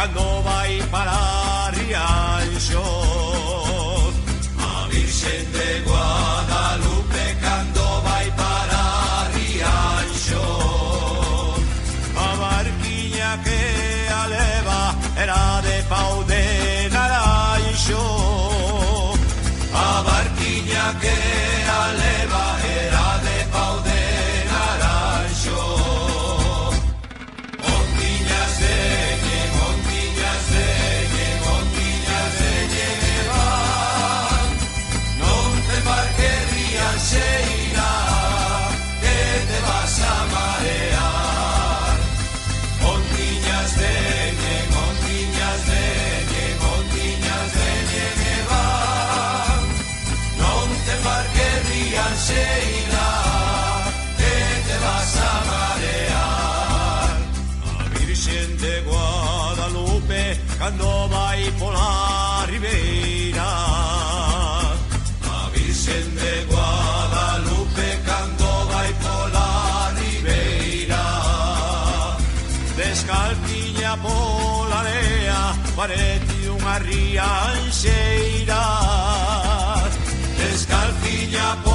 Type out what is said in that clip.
cando vai para Rianxo. A Virxen de Guadalupe cando vai para Rianxo. A barquiña que a leva era de pau de naranxo. A barquiña que a leva era de pau de naranxo. Ondiñas veñen, ondiñas veñen, ondiñas veñen e van. Non te embarques rianxeira, que te vas a marear. Ondiñas veñen, ondiñas veñen, ondiñas veñen e van. Non te embarques rianxeira, que te vas a marear. A Virxen de Guadalupe cando vai pola ribeira. A Virxen de Guadalupe cando vai pola ribeira. Descalquiña pola area, parece unha rianxeira. Descalquiña pola